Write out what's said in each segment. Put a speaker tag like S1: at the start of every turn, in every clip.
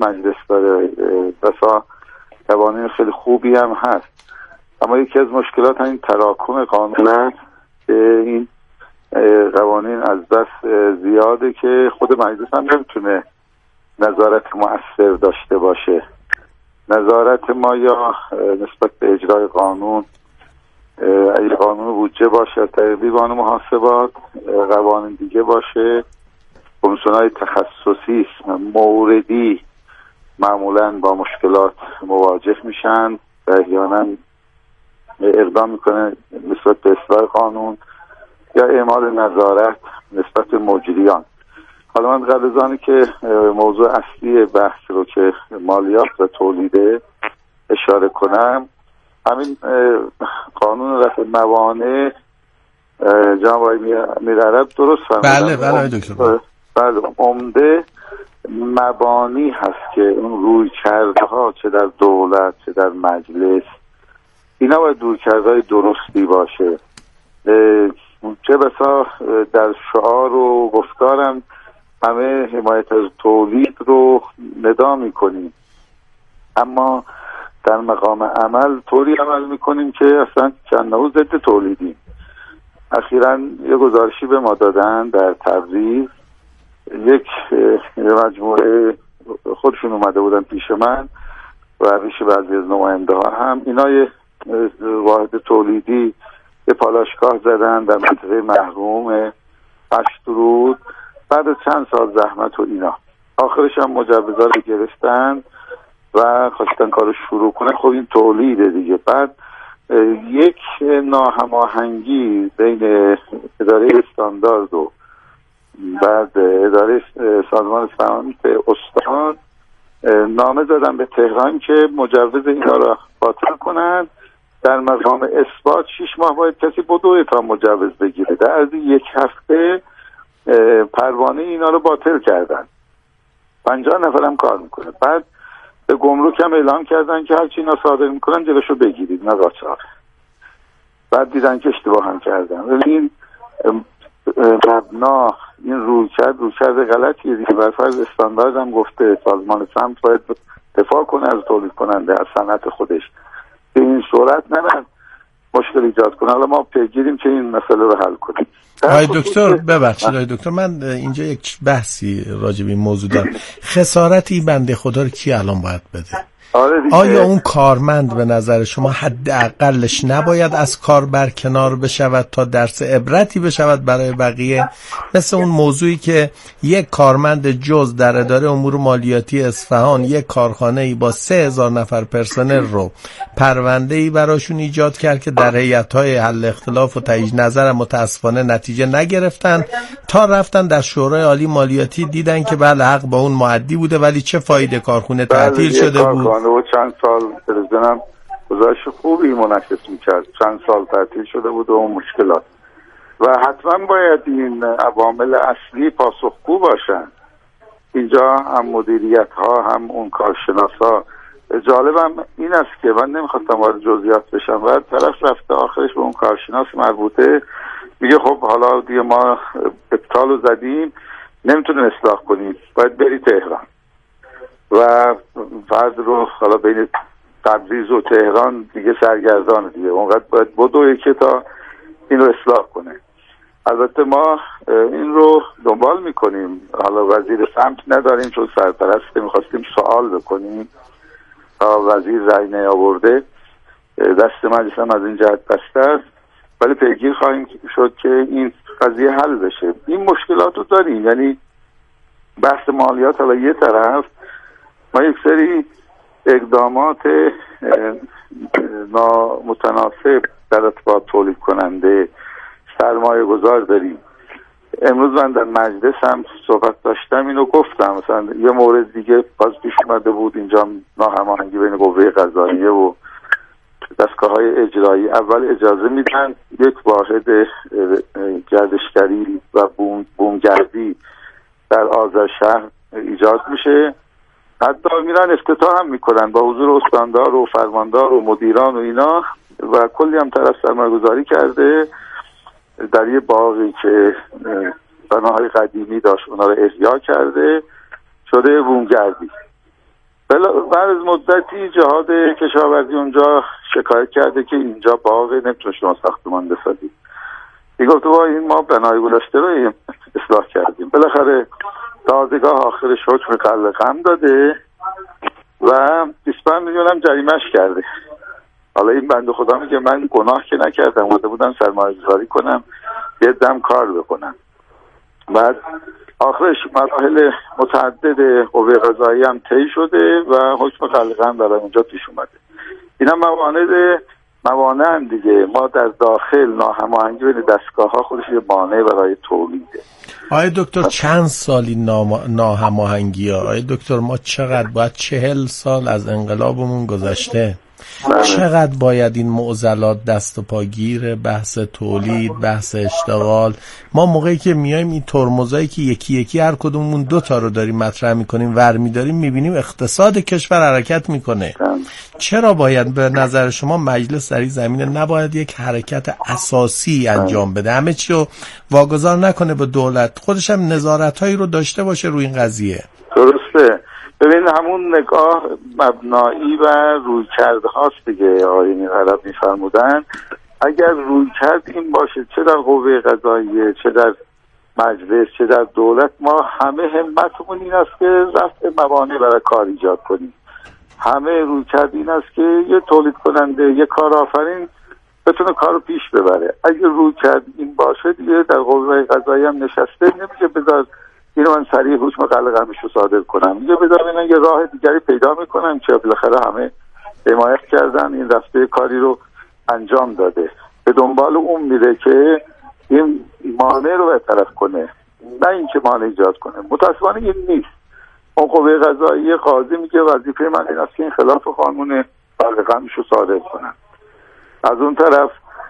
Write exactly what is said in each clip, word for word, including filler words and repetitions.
S1: مجلس داره، بسا قوانین خیلی خوبی هم هست، اما یکی از مشکلات همین تراکم قانون است که این قوانین از بس زیاده که خود مجلس هم نمیتونه نظارت مؤثر داشته باشه. نظارت ما یا نسبت به اجرای قانون، اگه قانون بودجه باشه تا دیوان محاسبات، قوانین دیگه باشه، کمیسیون‌های تخصصی موردی معمولاً با مشکلات مواجه میشن و احیانا اقدام میکنه نسبت به اصلاح قانون یا اعمال نظارت نسبت به مجریان. حالا من قبل از آنی که موضوع اصلی بحث رو که مالیات و تولیده اشاره کنم، همین قانون رفع موانع جناب آقای میرعرب درست فرمودن.
S2: بله بله دکتر.
S1: بله عمده مبانی هست که اون روی کرده ها چه در دولت چه در مجلس اینا باید روی کرده های درستی باشه. چه بسا در شعار و گفتارم همه حمایت از تولید رو ندا میکنیم، اما در مقام عمل طوری عمل میکنیم که اصلا کنه ضد تولیدیم. اخیراً یه گزارشی به ما دادن در تبریز، یک مجموعه خودشون اومده بودن پیش من و پیش بعضی از نماینده ها هم، اینا یه واحد تولیدی یه پالاشگاه زدن در منطقه محروم پشترود بعد از چند سال زحمت و اینا، آخرش هم مجوزا رو گرفتن و خواستن کارو شروع کنه. خب این تولیده دیگه. بعد یک ناهماهنگی بین اداره استاندارد و بعد اداره سازمان صنعت استان نامه دادن به تهران که مجوز اینا را باطل کنند. در مقام اثبات شش ماه باید کسی بدوه تا مجوز بگیره. در عرض یک هفته پروانه اینا رو باطل کردن. پنجاه نفرم کار میکنه. بعد به گمرک هم اعلام کردن که هرچی اینا صادر میکنن جلوشو بگیرید، نه قاچاق. بعد دیدن که اشتباه هم کردن. ولی این مبنا این روی کرد روی کرد غلطیه دیگه. بر فرض استاندارد هم گفته سازمان سمت باید دفاع کنه از تولید کننده، از صنعت خودش. به این صورت نه مشکل ایجاد کنه. حالا ما پیگیریم که این مسئله رو حل کنیم.
S2: آقای دکتر ببخشید آقای دکتر، من اینجا یک بحثی راجع به این موضوع دارم. خسارتی بنده خدا رو کی الان باید بده؟ آیا اون کارمند به نظر شما حداقلش نباید از کار برکنار بشود تا درس عبرتی بشود برای بقیه؟ مثل اون موضوعی که یک کارمند جز در اداره امور مالیاتی اصفهان یک کارخانه‌ای با سه هزار نفر پرسنل رو پرونده‌ای براشون ایجاد کرد که در هیئت‌های حل اختلاف و تایید نظر متاسفانه نتیجه نگرفتن، تا رفتن در شورای عالی مالیاتی دیدن که بله حق با اون معدی بوده، ولی چه فایده، کارخونه تعطیل شده بود
S1: و چند سال تلویزیونم گزارش خوبی منعکس میکرد، چند سال تعطیل شده بود و اون مشکلات. و حتما باید این عوامل اصلی پاسخگو باشن. اینجا هم مدیریت ها هم اون کارشناس ها. جالبم این است که من نمیخواستم وارد جزئیات بشم و طرف رفته آخرش به اون کارشناس مربوطه میگه خب حالا دیگه ما ابطال رو زدیم نمیتونیم اصلاح کنیم، باید بری تهران. و فرد رو حالا بین تبریز و تهران دیگه سرگردان دیگه اونقدر باید بدوه که تا این رو اصلاح کنه. البته ما این رو دنبال میکنیم، حالا وزیر سمت نداریم چون سرپرسته، میخواستیم سوال بکنیم تا وزیر رأی نیاورده، دست مجلس هم از این جهت بسته است، ولی پیگیر خواهیم شد که این قضیه حل بشه. این مشکلات رو داریم، یعنی بحث مالیات حالا یه طرف، ما یک سری اقدامات نامتناسب در ارتباط تولید کننده سرمایه گذار داریم. امروز من در مجلس هم صحبت داشتم، اینو گفتم. مثلا یه مورد دیگه باز پیش اومده بود اینجا، ناهماهنگی بین قوه قضاییه و دستگاه‌های اجرایی. اول اجازه میدن یک واحد گردشگری و بوم بومگردی در آذرشهر ایجاد میشه، حتی میرن افتتاح هم میکنن با حضور استاندار و فرماندار و مدیران و اینا، و کلی هم طرف سرمایه‌گذاری کرده در یه باغی که بناهای قدیمی داشت، اونا رو احیا کرده، شده بومگردی. بعد از مدتی جهاد کشاورزی اونجا شکایت کرده که اینجا باغ نمیتونه شما ساختمان بسازید. این گفت وای این ما بنای گذشته رو اصلاح کردیم. بالاخره دادگاه آخرش حکم قلقم داده و بیست و پنج میلیون هم جریمه‌اش کرده. حالا این بنده خدا میگه من گناه که نکردم، اومده بودم سرمایه‌گذاری کنم، یه دم کار بکنم. بعد آخرش مراحل متعدد قوه قضاییه هم طی شده و حکم قلقم برای اونجا پیش اومده. اینا موانع موانع هم دیگه. ما در داخل ناهماهنگی بین دستگاه‌ها خودش یه مانع برای تولیده.
S2: آقای دکتر چند سالی ناهماهنگی ها؟ آقای دکتر ما چقدر باید چهل سال از انقلابمون گذشته، چقدر باید این معضلات دست و پاگیر بحث تولید، بحث اشتغال. ما موقعی که میایم این ترمزایی که یکی یکی هر کدوممون دو تا رو داریم مطرح میکنیم ور میداریم، میبینیم اقتصاد کشور حرکت میکنه. چرا باید به نظر شما مجلس در این زمینه نباید یک حرکت اساسی انجام بده، همه چی رو واگذار نکنه به دولت، خودش هم نظارت‌هایی رو داشته باشه روی این قضیه؟
S1: درسته. ببین همون نگاه مبنایی و روی کرده هاست دیگه. آقایون عرب میفرمودن اگر روی کرد این باشه، چه در قوه قضاییه، چه در مجلس، چه در دولت، ما همه همتمون این است که رفع موانع برای کار ایجاد کنیم. همه روی کرد این است که یه تولید کننده، یه کارآفرین بتونه کارو پیش ببره. اگر روی کرد این باشه دیگه در قوه قضاییه هم نشسته نمیشه بذار اینو من سریع حکم قلقمش رو صادر کنم، میگه بذار اینا یه راه دیگری پیدا میکنم که بالاخره همه حمایت کردن، این رفته کاری رو انجام داده، به دنبال اون میره که این مانع رو برطرف کنه، نه اینکه مانع ایجاد کنه. متاسفانه این نیست. اون قوه قضاییه قاضی میگه وظیفه من این است که این خلاف قانون قلقمش رو صادر کنم. از اون طرف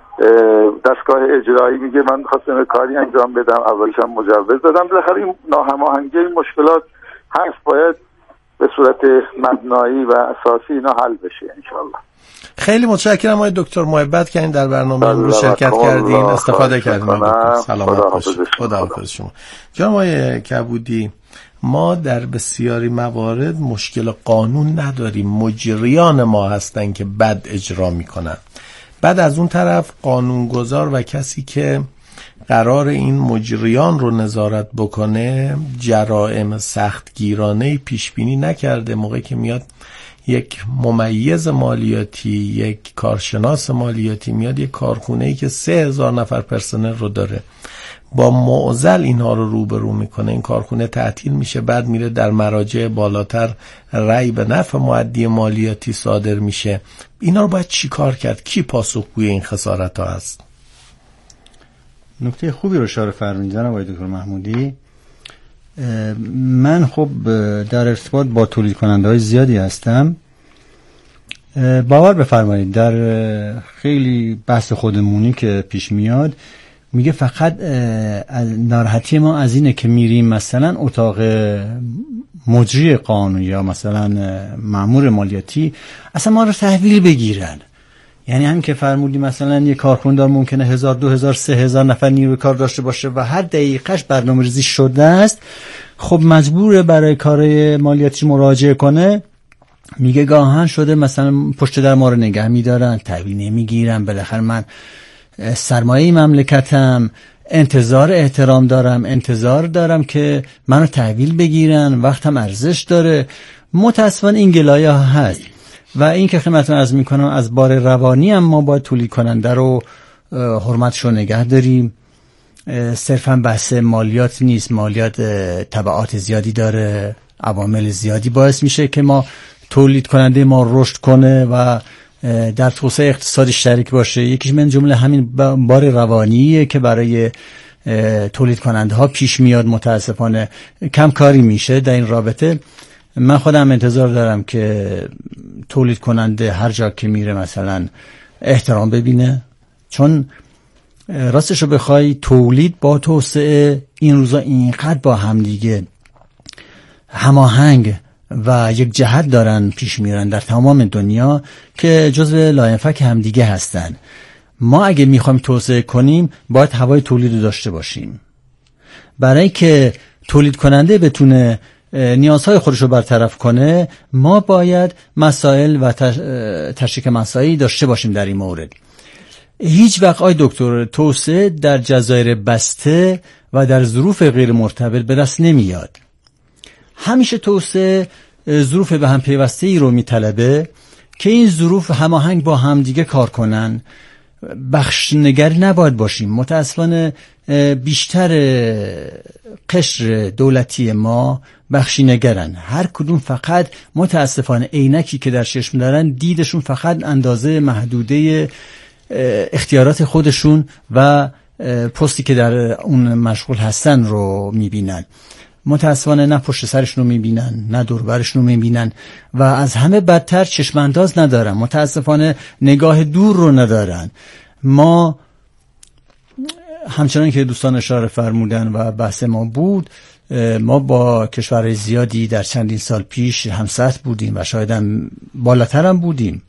S1: دستگاه اجرایی میگه من خواستم کاری انجام بدم، اولش هم مجوز دادم. بالاخره این ناهماهنگی، این مشکلات هست، باید به صورت مبنایی و اساسی اینا حل بشه انشالله.
S2: خیلی متشکرم آقای دکتر محبت که این در برنامه امروز شرکت کردین، استفاده کردین. سلامت باشید. خداحافظ شما. جناب آقای کبودی، ما در بسیاری موارد مشکل قانون نداریم، مجریان ما هستن که بد اجرا میکنن. بعد از اون طرف قانونگذار و کسی که قرار این مجریان رو نظارت بکنه جرائم سختگیرانه پیش بینی نکرده. موقعی که میاد یک ممیز مالیاتی، یک کارشناس مالیاتی میاد یک کارخونه‌ای که سه هزار نفر پرسنل رو داره، با معضل اینها رو روبرو میکنه، این کارخونه تعطیل میشه، بعد میره در مراجع بالاتر رأی به نفع مؤدی مالیاتی صادر میشه. اینا رو باید چی کار کرد؟ کی پاسخگوی این خسارت ها هست؟
S3: نکته خوبی رو اشاره فرمودید جناب آقای دکتر محمودی. من خب در ارتباط با تولید کننده های زیادی هستم. باور بفرمایید در خیلی بحث خودمونی که پیش میاد میگه فقط ناراحتی ما از اینه که میریم مثلا اتاق مجری قانون یا مثلا مأمور مالیاتی اصلا ما رو تحویل بگیرن. یعنی هم که فرمودی مثلا یک کارخوندار ممکنه هزار دو هزار سه هزار نفر نیروی کار داشته باشه و هر دقیقهش برنامه ریزی شده است، خب مجبوره برای کار مالیاتی مراجعه کنه. میگه گاهن شده مثلا پشت در ما رو نگه میدارن، تحویل نمیگیرن. بالاخره من سرمایه مملکتم، انتظار احترام دارم، انتظار دارم که منو تحویل بگیرن، وقتم ارزش داره. متاسفانه این گلایه ها هست و این که خدمتتون عرض میکنم از بار روانی هم ما باید تولید کننده رو حرمتش رو نگه داریم. صرفا بحث مالیات نیست، مالیات تبعات زیادی داره، عوامل زیادی باعث میشه که ما تولید کننده ما رشد کنه و در توسعه اقتصادی شریک باشه. یکیش من جمله همین بار روانیه که برای تولید کننده ها پیش میاد. متاسفانه کم کاری میشه در این رابطه. من خودم انتظار دارم که تولید کننده هر جا که میره مثلا احترام ببینه، چون راستشو بخوای تولید با توسعه این روزا اینقدر با همدیگه هماهنگ و یک جهت دارن پیش میرن در تمام دنیا که جزو لاینفک همدیگه هستن. ما اگه میخوایم توسعه کنیم باید هوای تولید رو داشته باشیم. برای که تولید کننده بتونه نیازهای خودش رو برطرف کنه، ما باید مسائل و تشریک مسائلی داشته باشیم در این مورد. هیچ وقت آی دکتر توسعه در جزایر بسته و در ظروف غیر مرتبط به دست نمیاد. همیشه توسعه ظروف به هم پیوسته ای رو میطلبه که این ظروف هماهنگ با هم دیگه کار کنن. بخشنگری نباید باشیم. متاسفانه بیشتر قشر دولتی ما بخشینگرن. هر کدوم فقط متاسفانه عینکی که در چشم دارن، دیدشون فقط اندازه محدوده اختیارات خودشون و پستی که در اون مشغول هستن رو میبینن. متاسفانه نه پشت سرشون رو میبینن، نه دوربرشون رو میبینن و از همه بدتر چشم انداز ندارن. متاسفانه نگاه دور رو ندارن. ما همچنان که دوستان اشاره فرمودن و بحث ما بود، ما با کشورهای زیادی در چندین سال پیش همسط بودیم و شاید هم بالاتر هم بودیم،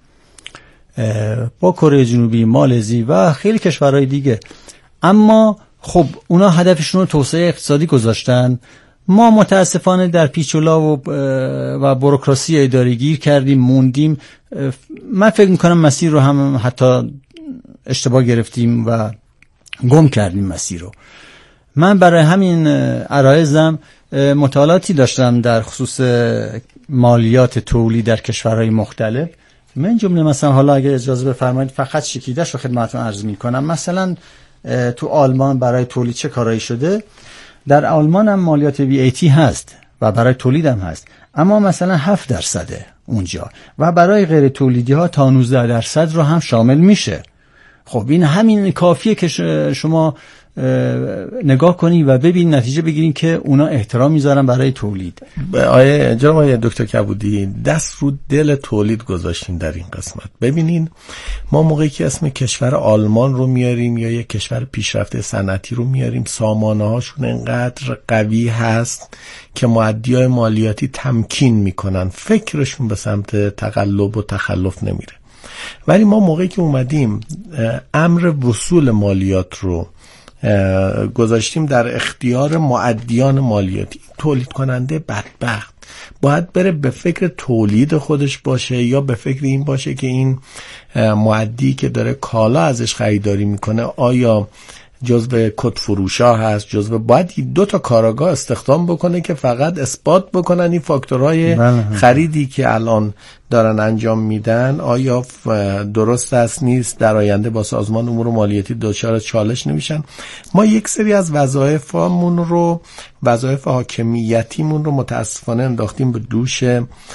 S3: با کره جنوبی، مالزی و خیلی کشورهای دیگه. اما خب اونا هدفشون رو توسعه اقتصادی گذاشتن. ما متاسفانه در پیچ و لاو و بوروکراسی اداری گیر کردیم، موندیم. من فکر میکنم مسیر رو هم حتی اشتباه گرفتیم و گم کردیم مسیر رو. من برای همین عرایزم مطالعاتی داشتم در خصوص مالیات تولید در کشورهای مختلف. من جمله مثلا حالا اگه اجازه بفرمایید فقط شکیده‌اش رو خدمتتون عرض میکنم. مثلا تو آلمان برای تولید چه کارایی شده؟ در آلمان هم مالیات وی ای تی هست و برای تولید هم هست، اما مثلا هفت درصده اونجا و برای غیر تولیدی ها تا نوزده درصد رو هم شامل میشه. خب این همین کافیه که شما نگاه کنی و ببین نتیجه بگیرین که اونا احترام میذارن برای تولید.
S2: آیه جناب آیه دکتر کبودی دست رو دل تولید گذاشتین در این قسمت. ببینین ما موقعی که اسم کشور آلمان رو میاریم یا یک کشور پیشرفته صنعتی رو میاریم، سامانه هاشون انقدر قوی هست که مؤدیای مالیاتی تمکین میکنن، فکرشون به سمت تقلب و تخلف نمیره. ولی ما موقعی که اومدیم امر وصول مالیات رو گذاشتیم در اختیار مؤدیان مالیاتی، تولید کننده بدبخت باید بره به فکر تولید خودش باشه یا به فکر این باشه که این مؤدی که داره کالا ازش خریداری میکنه آیا جزو کد فروشا هست، جزو باید دو تا کاراگاه استخدام بکنه که فقط اثبات بکنن این فاکتورهای خریدی که الان دارن انجام میدن آیا درست است نیست، در آینده با سازمان امور مالیاتی دچار چالش نمیشن. ما یک سری از وظایفمون رو، وظایف حاکمیتیمون رو متاسفانه انداختیم به دوش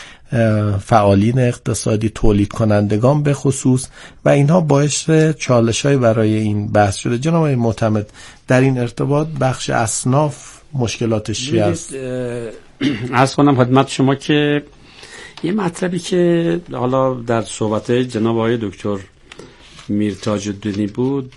S2: فعالین اقتصادی، تولید کنندگان به خصوص، و اینها باعث چالش‌های برای این بحث شده. جناب آقای معتمد در این ارتباط بخش اصناف مشکلاتش چی است؟
S4: عرض کنم خدمت شما که یه مطلبی که حالا در صحبت جناب آقای دکتر میرتاج الدینی بود،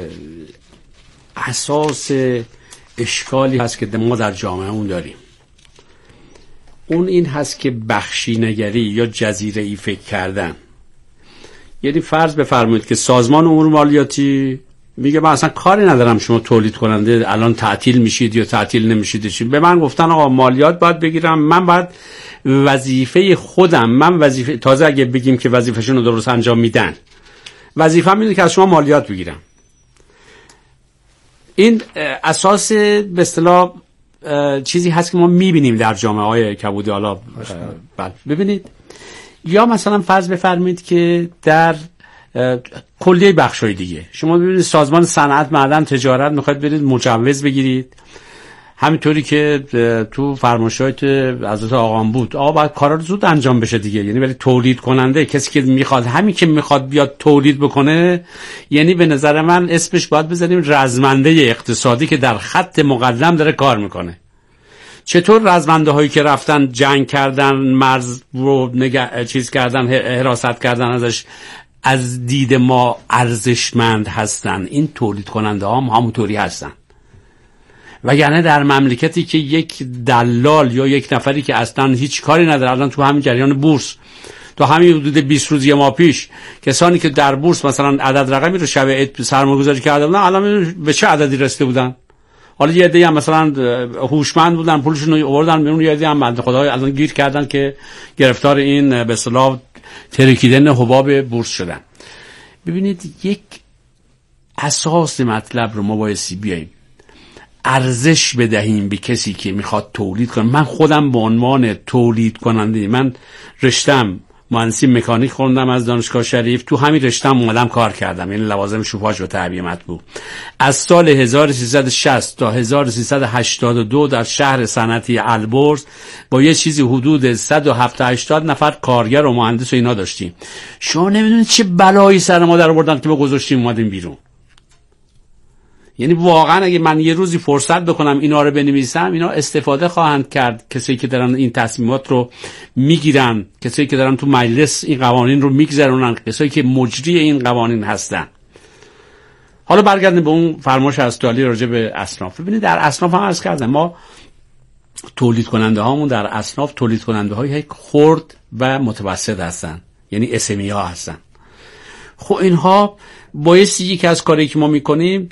S4: اساس اشکالی هست که ما در جامعه اون داریم. اون این هست که بخشینگری یا جزیره‌ای فکر کردن. یعنی فرض بفرمایید که سازمان امور مالیاتی میگه من اصلا کاری ندارم شما تولید کننده الان تعطیل میشید یا تعطیل نمیشید. به من گفتن آقا مالیات باید بگیرم، من باید وظیفه خودم، من وظیفه تازه اگه بگیم که وظیفه‌شون رو درست انجام میدن، وظیفه‌م اینه که از شما مالیات بگیرم. این اساس به اصطلاح چیزی هست که ما میبینیم در جامعه های کبودی. حالا ببینید، یا مثلا فرض بفرمایید که در کلیه بخشای دیگه شما ببینید سازمان صنعت، معدن، تجارت میخواید برید مجوز بگیرید، همینطوری که تو فرمایشات حضرت آقام بود، آقا باید کارا رو زود انجام بشه دیگه. یعنی ولی تولید کننده، کسی که میخواد، همین که میخواد بیاد تولید بکنه، یعنی به نظر من اسمش باید بزنیم رزمنده اقتصادی که در خط مقدم داره کار میکنه. چطور رزمنده هایی که رفتن جنگ کردن، مرز رو نگه چیز کردن، حراست کردن ازش، از دید ما ارزشمند هستن؟ این تولید کننده ها هم همونطوری هستن. وگرنه در مملکتی که یک دلال یا یک نفری که اصلا هیچ کاری نداره، الان تو همین جریان بورس، تو همین حدود بیست روز یه ماه پیش کسانی که در بورس مثلا عدد رقمی رو شب عید سرمایه‌گذاری کرده بودن، الان به چه عددی رسیده بودن؟ حالا یه عده‌ای هم مثلا هوشمند بودن پولشون رو آوردن بیرون، یه عده‌ای هم بنده خدا الان گیر کردن که گرفتار این به اصطلاح ترکیدن حباب بورس شدن. ببینید یک اساس مطلب رو ما بایستی بیاییم ارزش بدهیم به کسی که میخواد تولید کنه. من خودم به عنوان تولید کننده، من رشتم مهندسی مکانیک خوندم از دانشگاه شریف، تو همین رشتم اومدم کار کردم، یعنی لوازم شوفاژ و تعبیه مطبوع. از سال هزار و سیصد و شصت تا هزار و سیصد و هشتاد و دو در شهر صنعتی البرز با یه چیزی حدود صد و هفتاد هشتاد نفر کارگر و مهندس و اینا داشتیم. شما نمیدونید چه بلایی سر ما در آوردن که ما گذاشتیم اومدیم بیرون. یعنی واقعا اگه من یه روزی فرصت بکنم اینا رو بنویسم، اینا استفاده خواهند کرد، کسایی که دارن این تصمیمات رو میگیرن، کسایی که دارن تو مجلس این قوانین رو میگذرونن، کسایی که مجری این قوانین هستن. حالا برگردیم به اون فرمایش استالی راجع به اصناف. ببینید در اصناف هم عرض کردم ما تولید کننده هامون در اصناف تولید کننده های خرد و متوسط هستن، یعنی اس ام ای ها هستن. خب اینها بایستی یکی از کاری که ما میکنیم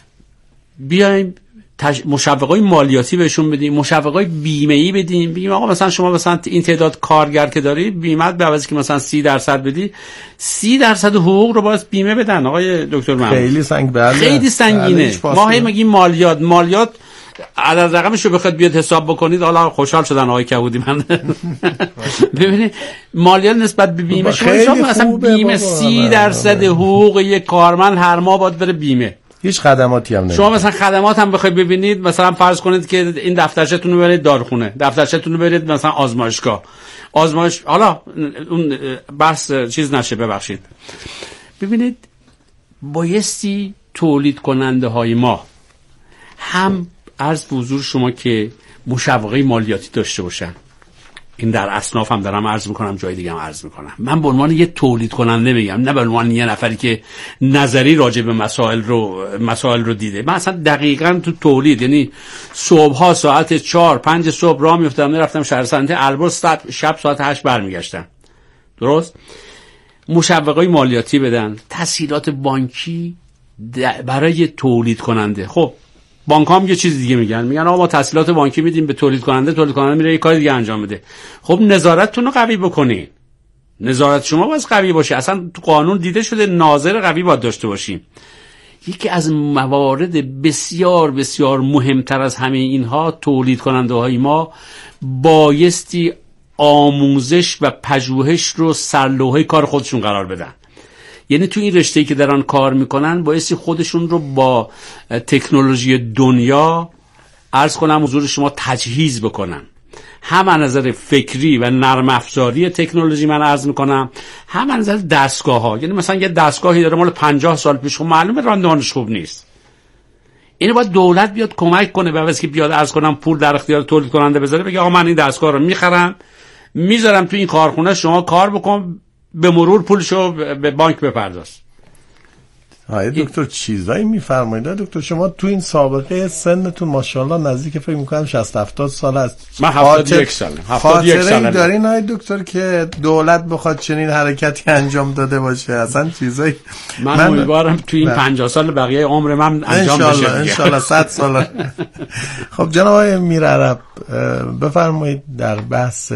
S4: بیایم تش... مشوقای مالیاتی بهشون بدیم، مشوقای بیمه‌ای بدیم، بگیم آقا مثلا شما مثلا این تعداد کارگر که داری بیمت به عوضی که مثلا سی درصد بدی، سی درصد حقوق رو باید بیمه بدن. آقای دکتر محمود
S2: خیلی سنگ بله.
S4: خیلی سنگینه. ما هی میگیم مالیات مالیات عدد رقمش رو بخواد بیاد حساب بکنید، حالا خوشحال شدن آقای کبودی من ببینید مالیات نسبت به بیمه شما مثلا بیمه سی درصد حقوق یک کارمند هر ماه باید بره بیمه.
S2: هیچ خدماتی هم نمیده.
S4: شما مثلا خدمات هم بخواید ببینید، مثلا فرض کنید که این دفترچه‌تون رو برید داروخونه، دفترچه‌تون رو برید مثلا آزمایشگاه، آزمایش حالا اون بحث چیز نشه ببخشید. ببینید بایستی تولید کننده های ما هم عرض به حضور شما که مشوقه مالیاتی داشته باشن. این در اصناف هم دارم عرض میکنم، جای دیگه هم عرض میکنم. من به عنوان یه تولید کننده میگم، نه به عنوان یه نفری که نظری راجع به مسائل رو مسائل رو دیده. من اصلا دقیقاً تو تولید، یعنی صبح‌ها ساعت چهار پنج صبح راه میافتادم میرفتم شهر صنعتی البرز، شب ساعت هشت برمیگشتم. درست؟ مشوقه‌های مالیاتی بدن، تسهیلات بانکی برای تولید کننده. خب بانک هم یه چیز دیگه میگن، میگن آقا ما تسهیلات بانکی میدیم به تولید کننده، تولید کننده میره یه کار دیگه انجام بده. خب نظارتتون رو قوی بکنین، نظارت شما باید قوی باشه. اصلا تو قانون دیده شده ناظر قوی باید داشته باشیم. یکی از موارد بسیار بسیار مهمتر از همه اینها، تولید کننده های ما بایستی آموزش و پژوهش رو سرلوحه کار خودشون قرار بدن. یعنی تو این رشته‌ای که دارن کار میکنن بایستی خودشون رو با تکنولوژی دنیا عرض کنم حضور شما تجهیز بکنن، هم از نظر فکری و نرم افزاری تکنولوژی من عرض میکنم، هم از نظر دستگاه ها. یعنی مثلا یه دستگاهی داره مال پنجاه سال پیش، خب معلومه راندمانش خوب نیست. اینو باید دولت بیاد کمک کنه، به واسه که بیاد عرض کنم پول در اختیار تولید کننده بذاره، بگه آقا من این دستگاه رو میخرم میذارم تو این کارخونه، شما کار بکن، به مرور پولشو به بانک بپرداز.
S2: آقای دکتر چیزایی میفرمایید دکتر، شما تو این سابقه سنتون ماشاءالله نزدیک فکر میکنم شصت هفتاد سال است.
S4: من هفتاد و یک سالم.
S2: هفتاد و یک سالم دارین آقای دکتر که دولت بخواد چنین حرکتی انجام داده باشه؟ اصلا چیزایی
S4: من امیدوارم تو این پنجاه سال بقیه عمر من انجام بشه
S2: ان شاء الله صد سال. خب جناب آقای میرعرب بفرمایید در بحث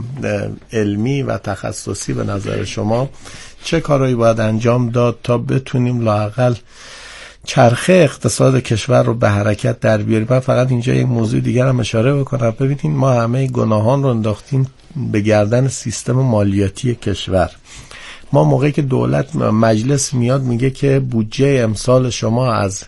S2: علمی و تخصصی به نظر شما چه کارهایی باید انجام داد تا بتونیم لااقل چرخه اقتصاد کشور رو به حرکت در بیاریم؟ من فقط اینجا یک موضوع دیگر هم اشاره بکنم. ببینید ما همه گناهان رو انداختیم به گردن سیستم مالیاتی کشور. ما موقعی که دولت مجلس میاد میگه که بودجه امسال شما از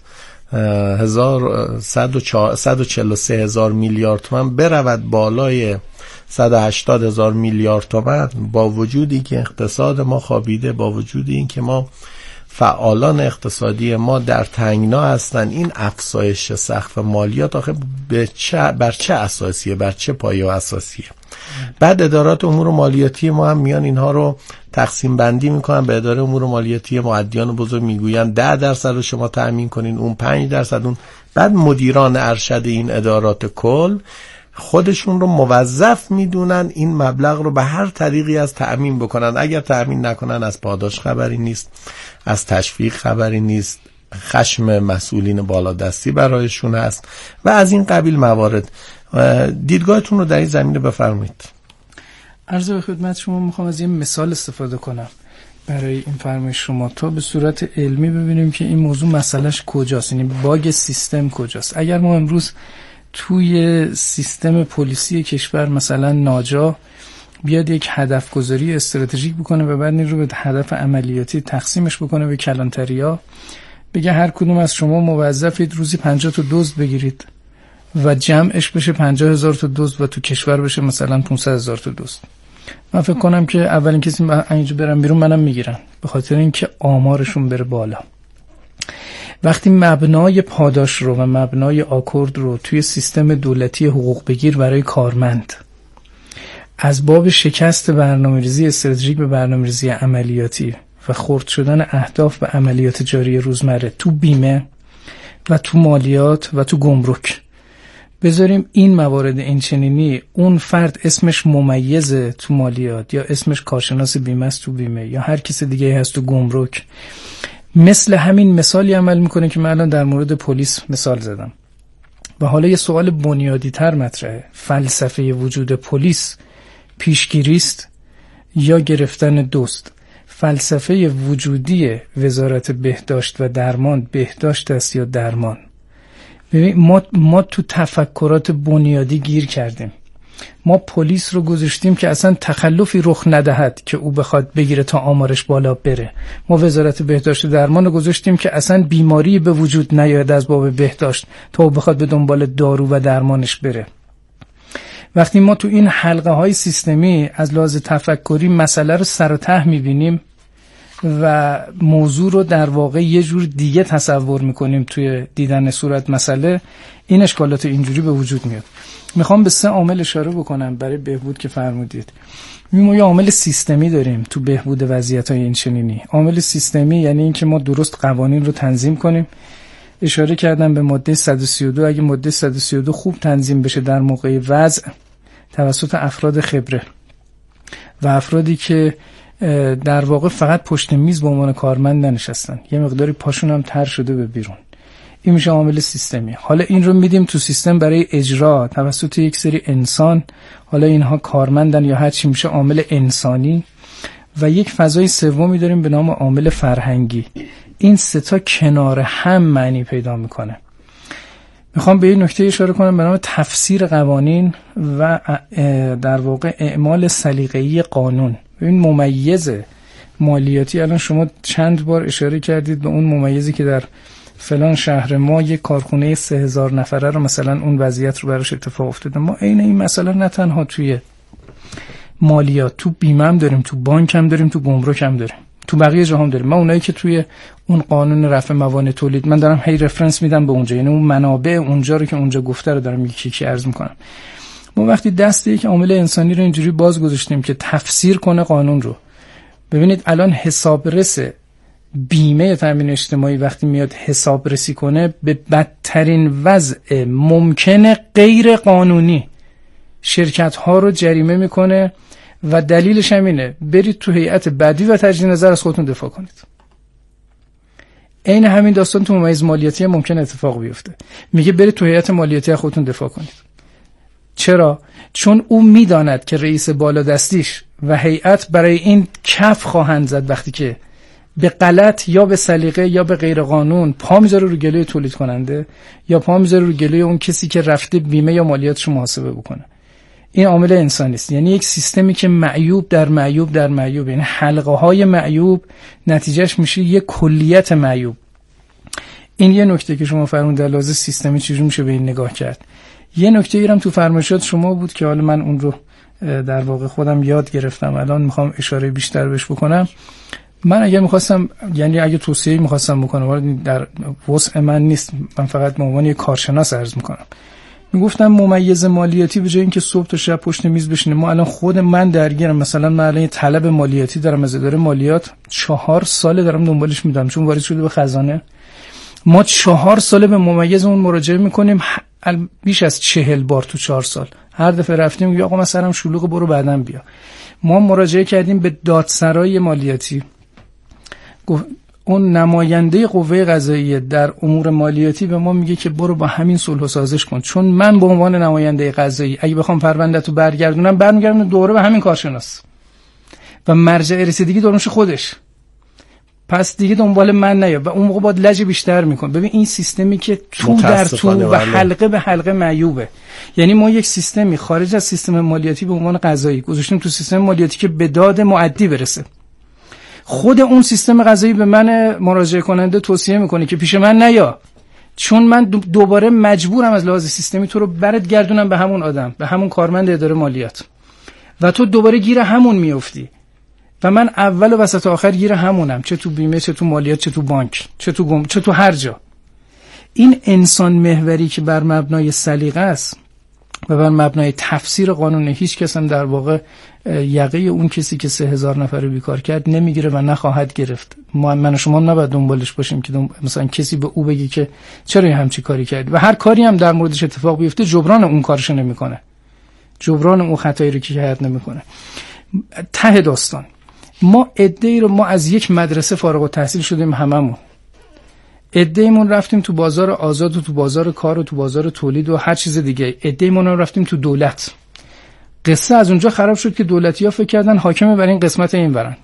S2: صد و چهل و سه هزار میلیارد تومان برود بالای صد و هشتاد هزار میلیارد تومان، با وجودی که اقتصاد ما خوابیده، با وجودی این که ما فعالان اقتصادی ما در تنگنا هستن، این افزایش سقف مالیات آخه به چه بر چه اساسیه، بر چه پایه اساسیه؟ بعد ادارات امور مالیاتی ما هم میان اینها رو تقسیم بندی میکنن. به اداره امور مالیاتی مؤدیان بزرگ میگوین ده درصد رو شما تأمین کنین، اون پنج درصد اون. بعد مدیران ارشد این ادارات کل خودشون رو موظف میدونن این مبلغ رو به هر طریقی از تأمین بکنن. اگر تأمین نکنن از پاداش خبری نیست، از تشویق خبری نیست، خشم مسئولین بالادستی برایشون هست و از این قبیل موارد. دیدگاهتون رو در این زمینه بفرمایید.
S5: عرض به خدمت شما میخوام از یه مثال استفاده کنم برای این فرمایش شما تا به صورت علمی ببینیم که این موضوع مسئلهش کجاست، یعنی باگ سیستم کجاست. اگر ما امروز توی سیستم پلیسی کشور مثلا ناجا بیاد یک هدف گذاری استراتژیک بکنه و بعد این رو به هدف عملیاتی تقسیمش بکنه به کلانتریا، بگه هر کدوم از شما موظفید روزی پنجاه تا دزد بگیرید و جمعش بشه پنجاه هزار تا دزد و تو کشور بشه مثلا پانصد هزار تا دزد، من فکر کنم که اولین کسی اینجا برن بیرون منم میگیرن، به خاطر اینکه آمارشون بره بالا. وقتی مبنای پاداش رو و مبنای آکورد رو توی سیستم دولتی حقوق بگیر برای کارمند از باب شکست برنامه‌ریزی استراتژیک به برنامه‌ریزی عملیاتی و خرد شدن اهداف به عملیات جاری روزمره تو بیمه و تو مالیات و تو گمرک بذاریم این موارد اینچنینی، اون فرد اسمش ممیزه تو مالیات یا اسمش کارشناس بیمه است تو بیمه یا هر کس دیگه هست تو گمرک، مثل همین مثالی عمل میکنه که من الان در مورد پلیس مثال زدم. و حالا یه سوال بنیادی تر مطرحه، فلسفه وجود پلیس پیشگیری است یا گرفتن دزد؟ فلسفه وجودی وزارت بهداشت و درمان بهداشت است یا درمان؟ ببین ما ما تو تفکرات بنیادی گیر کردیم. ما پلیس رو گذاشتیم که اصلا تخلفی رخ ندهد که او بخواد بگیره تا آمارش بالا بره. ما وزارت بهداشت و درمان رو گذاشتیم که اصلا بیماری به وجود نیاد از باب بهداشت تا او بخواد به دنبال دارو و درمانش بره. وقتی ما تو این حلقه های سیستمی از لحاظ تفکری مسئله رو سر و ته میبینیم و موضوع رو در واقع یه جور دیگه تصور میکنیم توی دیدن صورت مسئله، این اشکالات اینجوری به وجود میاد. میخوام به سه عامل اشاره بکنم برای بهبود که فرمودید. ما یه عامل سیستمی داریم تو بهبود وضعیت‌های این چنینی. عامل سیستمی یعنی این که ما درست قوانین رو تنظیم کنیم. اشاره کردم به ماده صد و سی و دو. اگه ماده صد و سی و دو خوب تنظیم بشه در موقع وضع توسط افراد خبره و افرادی که در واقع فقط پشت میز به عنوان کارمند ننشستن، یه مقداری پاشون هم تر شده به بیرون، این میشه عامل سیستمی. حالا این رو میدیم تو سیستم برای اجرا توسط یک سری انسان، حالا اینها کارمندن یا هر چی، میشه عامل انسانی. و یک فضای سومی داریم به نام عامل فرهنگی. این سه تا کنار هم معنی پیدا میکنه. میخوام به این نکته اشاره کنم به نام تفسیر قوانین و در واقع اعمال سلیقه‌ای قانون. ببین ممیز مالیاتی، الان شما چند بار اشاره کردید به اون ممیزی که در فلان شهر ما یک کارخونه سه هزار نفره رو مثلا اون وضعیت رو براش اتفاق افتاده. ما عین این مسئله نه تنها توی مالیات، تو بیمه هم داریم، تو بانک هم داریم، تو گمرک هم داریم، تو بقیه جاها هم داریم. ما اونایی که توی اون قانون رفع موانع تولید، من دارم هی رفرنس میدم به اونجا، یعنی اون منابع اونجا رو که اونجا گفته رو دارم یکی یکی عرض میکنم. ما وقتی دست یک عامل انسانی رو اینجوری باز گذاشتیم که تفسیر کنه قانون رو، ببینید الان حسابرس بیمه تامین اجتماعی وقتی میاد حسابرسی کنه به بدترین وضع ممکن غیر قانونی شرکت ها رو جریمه میکنه و دلیلش همینه، برید تو هیئت بدوی و تجدید نظر از خودتون دفاع کنید. عین همین داستان تو ممیز مالیاتی ممکن اتفاق بیفته، میگه برید تو هیئت مالیاتی از خودتون دفاع کنید. چرا؟ چون او میداند که رئیس بالادستیش و هیئت برای این کف خواهند زد وقتی که به غلط یا به سلیقه یا به غیر قانون پا میذاره رو گلوی تولید کننده یا پا میذاره رو گلوی اون کسی که رفته بیمه یا مالیاتش محاسبه بکنه. این عامل انسانی است، یعنی یک سیستمی که معیوب در معیوب در معیوب، یعنی حلقه های معیوب نتیجهش میشه یک کلیت معیوب. این یه نکته که شما فرمودید در لحاظ سیستمی چجوری میشه به این نگاه کرد. یه نکته ایرم تو فرمایشات شما بود که حالا من اون رو در واقع خودم یاد گرفتم، الان میخوام اشاره بیشتر بهش بکنم. من اگه میخواستم، یعنی اگه توصیه میخواستم بکنم، ولی در وسع من نیست، من فقط به عنوان یک کارشناس عرض میکنم، میگفتم ممیز مالیاتی به جای اینکه صبح تا شب پشت میز بشینه، ما الان خود من درگیرم، مثلا من الان طلب مالیاتی دارم از اداره مالیات، چهار ساله دارم دنبالش میدم چون وارد شده به خزانه. ما چهار ساله به ممیز اون مراجعه میکنیم، بیش از چهل بار تو چهار سال. هر دفعه رفتیم میگه آقا من سرم شلوغه برو بعداً بیا. ما مراجعه کردیم به دادسرای مالیاتی، اون نماینده قوه قضاییه در امور مالیاتی به ما میگه که برو با همین صلح و سازش کن، چون من به عنوان نماینده قضایی اگه بخوام پرونده‌تو برگردونم برمیگردونم دوره به همین کارشناس و مرجع رسیدگی درمش خودش، پس دیگه دنبال من نیا و اون موقع باید لج بیشتر میکن. ببین این سیستمی که تو در تو و حلقه به حلقه معیوبه. یعنی ما یک سیستمی خارج از سیستم مالیاتی به عنوان قضایی گذاشتیم تو سیستم مالیاتی که به داد مؤدی برسه. خود اون سیستم قضایی به من مراجعه کننده توصیه میکنه که پیش من نیا، چون من دوباره مجبورم از لحاظ سیستمی تو رو برات گردونم به همون آدم، به همون کارمند اداره مالیات و تو دوباره گیر همون میافتی و من اول و وسط و آخر گیر همونم، چه تو بیمه، چه تو مالیات، چه تو بانک، چه تو گم، چه تو هر جا. این انسان محوری که بر مبنای سلیقه است و بر مبنای تفسیر قانون، هیچ کس هم در واقع یقه اون کسی که سه هزار نفر رو بیکار کرد نمیگیره و نخواهد گرفت. ما من و شما نباید دنبالش باشیم که دنبال مثلا کسی به او بگی که چرا همچی کاری کردی و هر کاری هم در موردش اتفاق بیفته جبران اون کارش نمیکنه، جبران اون خطایی رو که کرد نمیکنه. ته داستان ما عده‌ای رو ما از یک مدرسه فارغ التحصیل شدیم، هممون عده‌ایمون رفتیم تو بازار آزاد و تو بازار کار و تو بازار تولید و هر چیز دیگه، عده‌ایمون رفتیم تو دولت. قصه از اونجا خراب شد که دولتی‌ها فکر کردن حاکم بر این قسمت این برن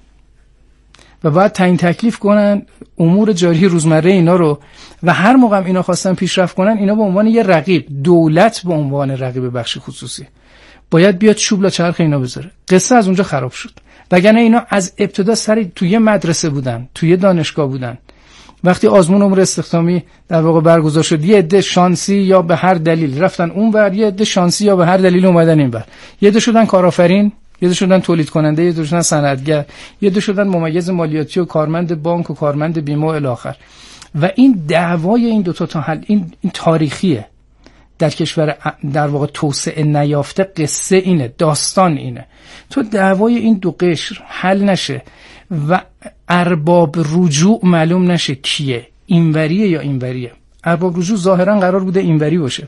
S5: و بعد تعیین تکلیف کنن امور جاری روزمره اینا رو و هر موقع اینا خواستن پیشرفت کنن اینا به عنوان یه رقیب، دولت به عنوان رقیب بخش خصوصی باید بیاد چوب لا چرخ اینا بذاره. قصه از اونجا خراب شد. وگرنه اینا از ابتدا سر توی مدرسه بودن، توی دانشگاه بودن. وقتی آزمون امور استخدامی در واقع برگزار شد، یه عده شانسی یا به هر دلیل رفتن اون ور، یه عده شانسی یا به هر دلیل اومدن این ور. یه عده شدن کارآفرین، یه عده شدن تولید کننده، یه عده شدن صنعتگر، یه عده شدن ممیز مالیاتی و کارمند بانک و کارمند بیمه و الی آخر. و این دعوای این دو تا تا حل این, این تاریخیه. در کشور در واقع توسعه نیافته قصه اینه، داستان اینه. تو دعوای این دو قشر حل نشه و ارباب رجوع معلوم نشه کیه، اینوریه یا اینوریه. ارباب رجوع ظاهرا قرار بوده اینوری باشه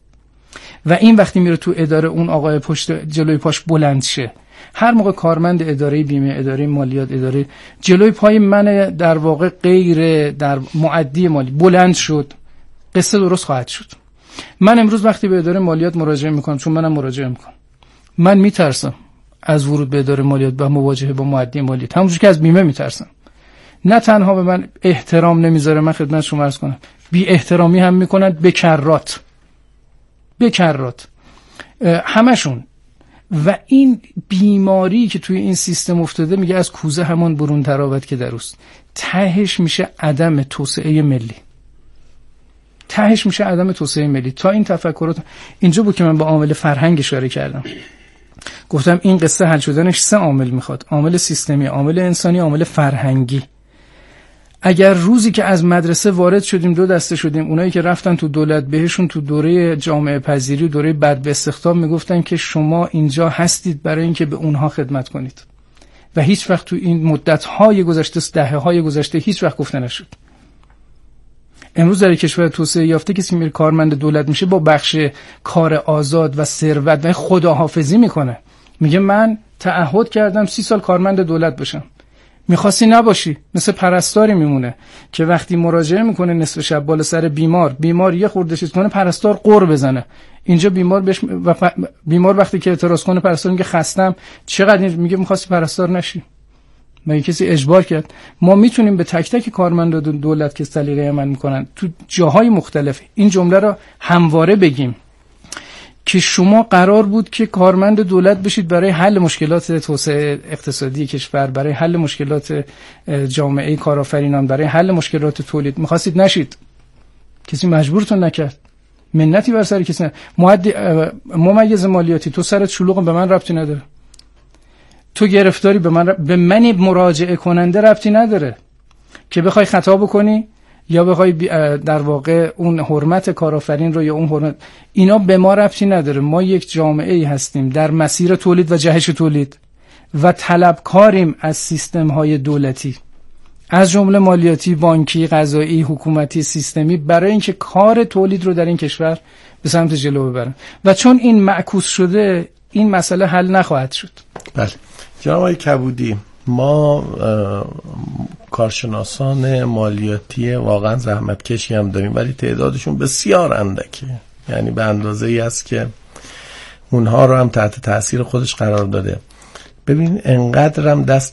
S5: و این وقتی میره تو اداره اون آقای پشت جلوی پاش بلند شه، هر موقع کارمند اداره بیمه، اداره مالیات، اداره جلوی پای من در واقع غیر در مؤدی مالی بلند شد، قصه درست خواهد شد. من امروز وقتی به اداره مالیات مراجعه میکنم، چون منم مراجعه میکنم، من میترسم از ورود به اداره مالیات و مواجهه با مؤدی مالیات، همونجوری که از بیمه میترسم. نه تنها به من احترام نمیذاره، من خدمت شما عرض کنم بی احترامی هم میکنن به کرات به کرات همشون. و این بیماری که توی این سیستم افتاده میگه از کوزه همان برون تراود که دروست. تهش میشه عدم توسعه ملی، تهش میشه عدم توسعه ملی. تا این تفکرات اینجا بود که من با عامل فرهنگ اشاره کردم، گفتم این قصه حل شدنش سه عامل میخواد: عامل سیستمی، عامل انسانی، عامل فرهنگی. اگر روزی که از مدرسه وارد شدیم دو دسته شدیم، اونایی که رفتن تو دولت بهشون تو دوره جامعه پذیری و دوره بعد به استخدام میگفتن که شما اینجا هستید برای اینکه به اونها خدمت کنید و هیچ وقت تو این مدت‌های گذشته، دهه‌های گذشته هیچ وقت گفته نشد. امروز در کشور توسعه یافته کسی میره کارمند دولت میشه با بخش کار آزاد و ثروت و خداحافظی میکنه، میگه من تعهد کردم سی سال کارمند دولت باشم. میخواستی نباشی، مثل پرستاری میمونه که وقتی مراجعه میکنه نصف شب بالا سر بیمار، بیمار یه خورده چیز کنه پرستار قر بزنه. اینجا بیمار بهش و پ... بیمار وقتی که اعتراض کنه پرستار میگه خستم. چقدر میگه میخواستی پرستار نشی؟ مگه کسی اجبار کرد؟ ما میتونیم به تک تک کارمندان دولت که سلیقه عمل میکنن تو جاهای مختلف این جمله رو همواره بگیم که شما قرار بود که کارمند دولت بشید برای حل مشکلات توسعه اقتصادی کشور، برای حل مشکلات جامعه کارآفرینان، برای حل مشکلات تولید. میخواستید نشید، کسی مجبورتون نکرد، منتی بر سر کسی نه. مؤدی ممیز مالیاتی، تو سرت شلوغ، به من ربطی نداره. تو گرفتاری، به من ر... به من مراجعه کننده ربطی نداره که بخوای خطا بکنی یا بخوای در واقع اون حرمت کارآفرین رو یا اون حرمت، اینا به ما ربطی نداره. ما یک جامعه ای هستیم در مسیر تولید و جهش تولید و طلبکاریم از سیستم های دولتی، از جمله مالیاتی، بانکی، قضایی، حکومتی، سیستمی، برای اینکه کار تولید رو در این کشور به سمت جلو ببرن. و چون این معکوس شده این مسئله حل نخواهد شد.
S2: بله جناب آقای کبودی، ما کارشناسان مالیاتی واقعا زحمتکشی هم داریم، ولی تعدادشون بسیار اندکه، یعنی به اندازه ای است که اونها رو هم تحت تاثیر خودش قرار داده. ببین انقدرم دست